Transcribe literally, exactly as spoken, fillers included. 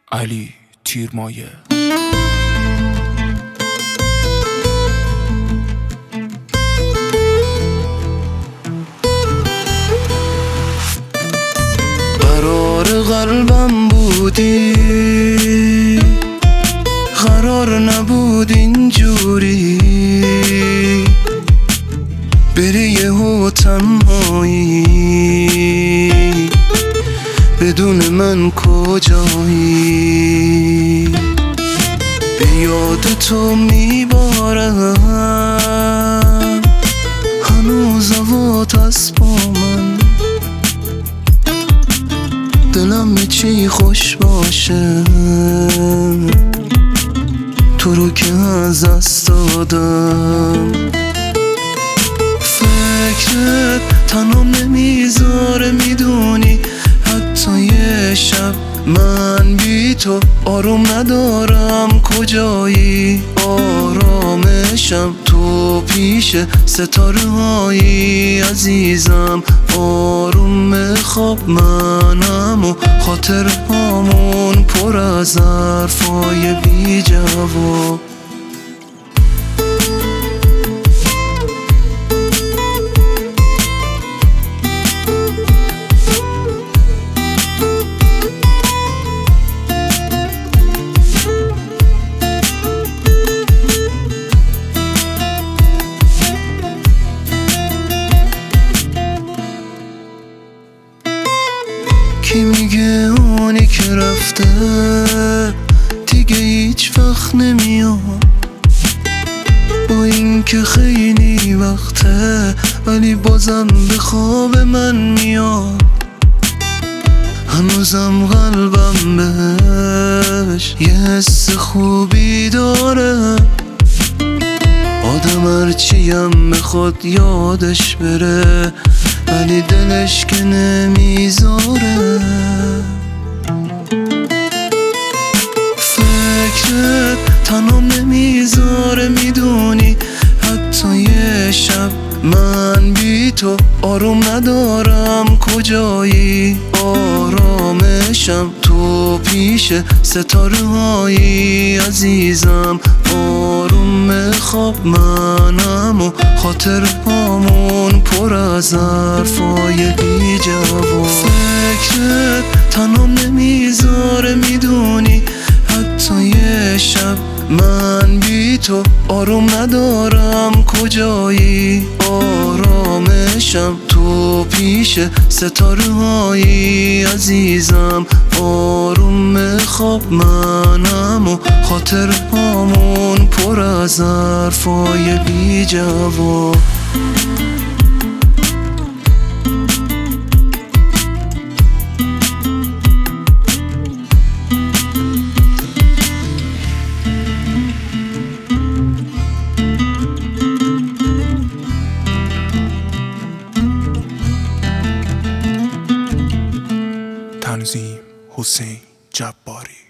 علی تیرمایه. قرار قلبم بودی، قرار نبود اینجوری بری یهو تنهایی، بدون من کجایی؟ به یاد تو میبارم هنوز هوات از با من، دلم به چی خوش باشه تو رو که از دست دادم. فکرت تنم نمیذاره، میدونی حتی یه شب من بی تو آروم ندارم. کجایی؟ آرامشم تو پیش ستاره هایی عزیزم. آروم خواب منم و خاطر هامون پر از حرفای بی جواب. کی میگه اونی که رفته دیگه هیچ وقت نمیاد؟ با این که خیلی وقته ولی بازم به خواب من میاد. هنوزم قلبم بهش یه حس خوبی داره. آدم هرچیم بخواد یادش بره ولی دلش که نمیذاره. فکرت تنم نمیذاره، میدونی حتی یه شب من بی تو آروم ندارم. کجایی؟ آرامشم تو پیش ستاره هایی عزیزم. آروم خواب منم و خاطر هامون پر از حرفای بی جواب. فکرت تنم نمیذاره، میدونی حتی یه شب من بی تو آروم ندارم. کجایی؟ آرامشم تو پیش ستاره هایی عزیزم. آروم خواب منم و خاطر هامون پر از حرفای بی جواب. تنظیم حسین جباری.